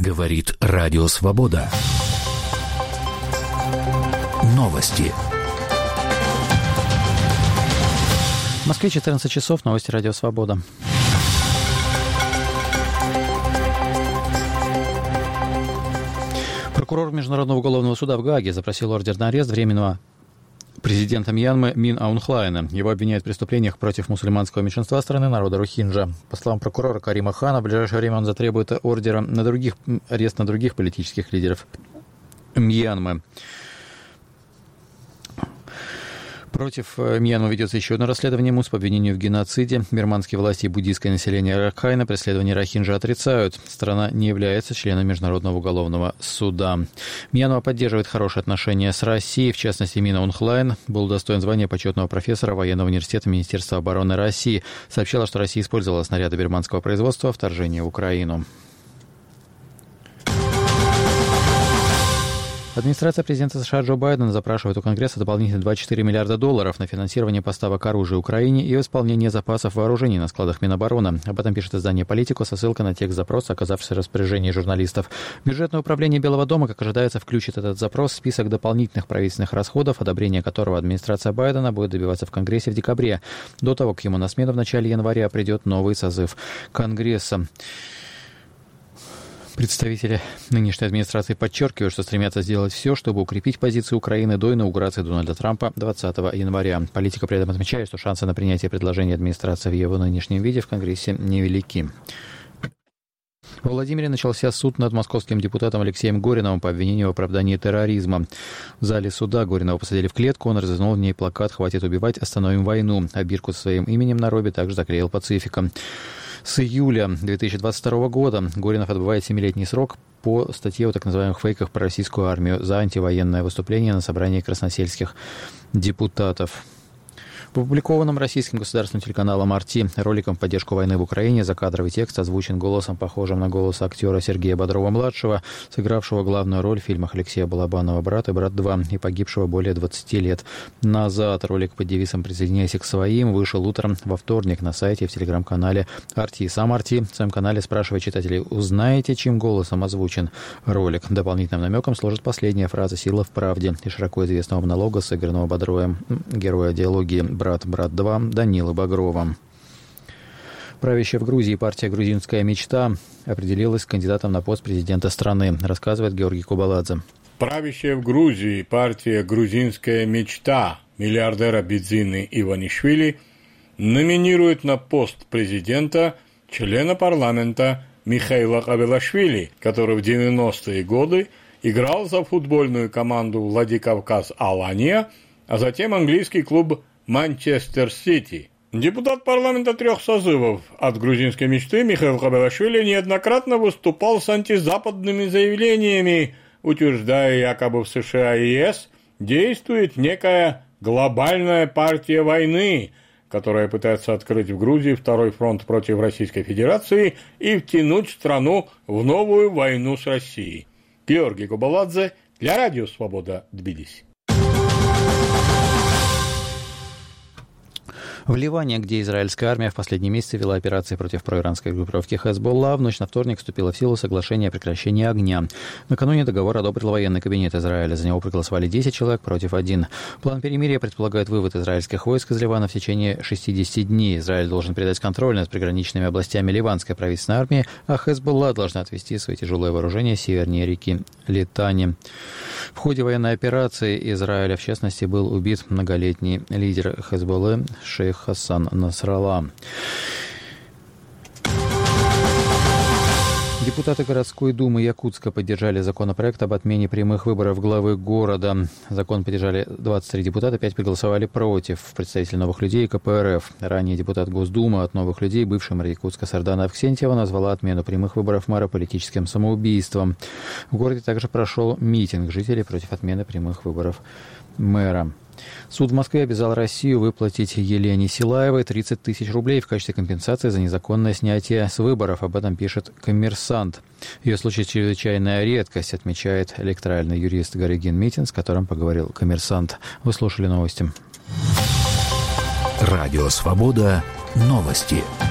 Говорит Радио Свобода. Новости. В Москве 14 часов. Новости Радио Свобода. Прокурор Международного уголовного суда в Гааге запросил ордер на арест временного президента Мьянмы Мин Аун Хлайна. Его обвиняют в преступлениях против мусульманского меньшинства страны, народа рохинджа. По словам прокурора Карима Хана, в ближайшее время он затребует ордера на арест на других политических лидеров Мьянмы. Против Мьянмы ведется еще одно расследование МУС по обвинению в геноциде. Бирманские власти и буддийское население Ракхайна преследование рохинджа отрицают. Страна не является членом Международного уголовного суда. Мьянма поддерживает хорошие отношения с Россией. В частности, Мин Аун Хлайн был удостоен звания почетного профессора военного университета Министерства обороны России. Сообщала, что Россия использовала снаряды бирманского производства во вторжении в Украину. Администрация президента США Джо Байдена запрашивает у Конгресса дополнительные $24 миллиарда на финансирование поставок оружия Украине и восполнение запасов вооружений на складах Минобороны. Об этом пишет издание «Политико» со ссылкой на текст запроса, оказавшийся в распоряжении журналистов. Бюджетное управление Белого дома, как ожидается, включит этот запрос в список дополнительных правительственных расходов, одобрение которого администрация Байдена будет добиваться в Конгрессе в декабре, до того, как ему на смену в начале января придет новый созыв Конгресса. Представители нынешней администрации подчеркивают, что стремятся сделать все, чтобы укрепить позицию Украины до инаугурации Дональда Трампа 20 января. Политика при этом отмечает, что шансы на принятие предложения администрации в его нынешнем виде в Конгрессе невелики. В Владимире начался суд над московским депутатом Алексеем Гориновым по обвинению в оправдании терроризма. В зале суда Горинова посадили в клетку, он развернул в ней плакат «Хватит убивать, остановим войну», а бирку со своим именем на робе также заклеил пацификом. С июля 2022 года Горинов отбывает 7-летний срок по статье о так называемых фейках про российскую армию за антивоенное выступление на собрании красносельских депутатов. В опубликованном российским государственным телеканалом «Арти» роликом в поддержку войны в Украине закадровый текст озвучен голосом, похожим на голос актера Сергея Бодрова-младшего, сыгравшего главную роль в фильмах Алексея Балабанова «Брат» и «Брат 2» и погибшего более 20 лет назад. Ролик под девизом «Присоединяйся к своим» вышел утром во вторник на сайте и в телеграм-канале «Арти». Сам «Арти» в своем канале спрашивает читателей: узнаете, чьим голосом озвучен ролик? Дополнительным намеком служит последняя фраза «Сила в правде» и широко известного монолога, сыгранного Бодровым, героя диалогии «Брат, брат 2» Данилы Багрова. Правящая в Грузии партия «Грузинская мечта» определилась кандидатом на пост президента страны, рассказывает Георгий Кубаладзе. Правящая в Грузии партия «Грузинская мечта» миллиардера Бидзины Иванишвили номинирует на пост президента члена парламента Михаила Кавелашвили, который в 90-е годы играл за футбольную команду Владикавказ Алания, а затем английский клуб Манчестер Сити. Депутат парламента 3 созывов от грузинской мечты Михаил Кавелашвили неоднократно выступал с антизападными заявлениями, утверждая, якобы в США и ЕС действует некая глобальная партия войны, которая пытается открыть в Грузии второй фронт против Российской Федерации и втянуть страну в новую войну с Россией. Георгий Кубаладзе для Радио Свобода, Тбилиси. В Ливане, где израильская армия в последние месяцы вела операции против проиранской группировки Хезболла, в ночь на вторник вступило в силу соглашение о прекращении огня. Накануне договор одобрил военный кабинет Израиля. За него проголосовали 10 человек против 1. План перемирия предполагает вывод израильских войск из Ливана в течение 60 дней. Израиль должен передать контроль над приграничными областями ливанской правительственной армии, а Хезболла должна отвести свои тяжелые вооружения севернее реки Литани. В ходе военной операции Израиля, в частности, был убит многолетний лидер Хезболлы шейх Хасан Насралла. Депутаты городской думы Якутска поддержали законопроект об отмене прямых выборов главы города. Закон поддержали 23 депутата, 5 проголосовали против. Представитель «Новых людей» и КПРФ. Ранее депутат Госдумы от «Новых людей», бывший мэр Якутска Сардана Авксентьева, назвала отмену прямых выборов мэра политическим самоубийством. В городе также прошел митинг жителей против отмены прямых выборов мэра. Суд в Москве обязал Россию выплатить Елене Силаевой 30 тысяч рублей в качестве компенсации за незаконное снятие с выборов. Об этом пишет «Коммерсант». Ее случай чрезвычайная редкость, отмечает электоральный юрист Гаригин Митин, с которым поговорил «Коммерсант». Вы слушали новости. Радио «Свобода». Новости.